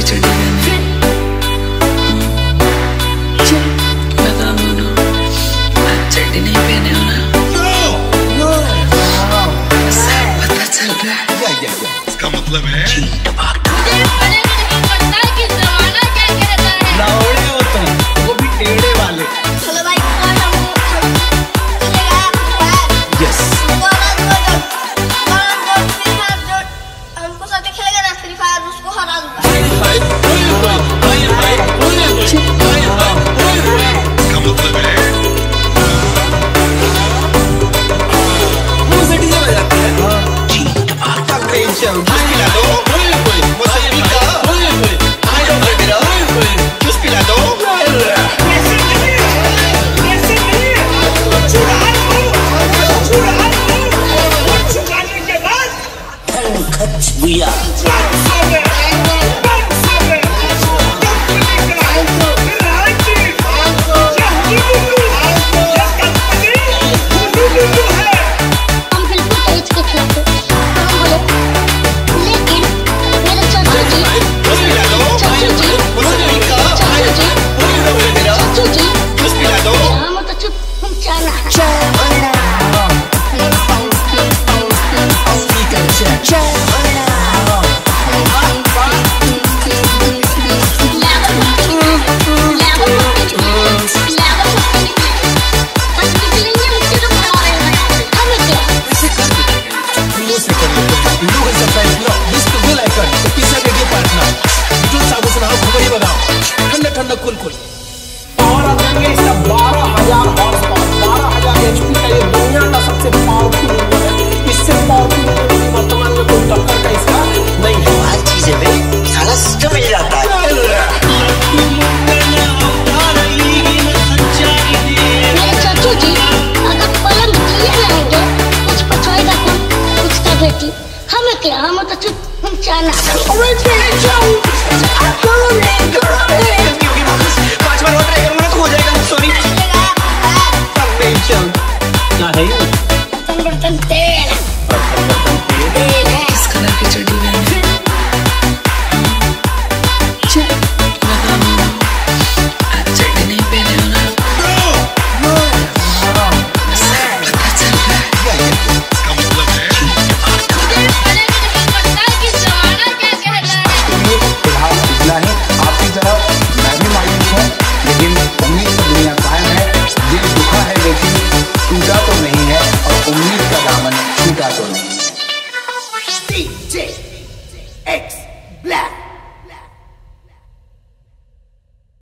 चड्डी पहने बता दो ना, आज चड्डी नहीं पहने हो ना? सब पता चल रहा है। इसका मतलब है लौड़े हो तुम, वो भी टेढ़े वाले। यस हमको साथ खेलेगा ना फ्री फायर, उसको हरा दूंगा। इसका मतलब है कुल और अगेंगे इसका 12,000 हॉर्स पावर, 12,000 HP का ये दुनिया का सबसे पावरफुल इंजन है। इससे पावरफुल इंजन वर्तमान में कोई टक्कर का इसका नहीं है। हर चीजें में सारा सिस्टम मिल जाता है। मेरे चाचू जी अगर पलंग दिए रहेंगे, कुछ पछवाएगा कौन, कुछ का बेटी हमें क्या, हम तो चुप हम चाहना। बर्तन तेल किस कलर की चड्डी पहने बता दो ना, आज चड्डी नहीं पहने हो ना? सब पता चल रहा है। इसका मतलब है फिलहाल इतना ही। आपकी तरह मैं भी मायूस हूँ, लेकिन उम्मीद की दुनिया कायम है। दिल दुखा है लेकिन टूटा तो नहीं है, और उम्मीद का दामन छूटा तो नहीं है। DJ X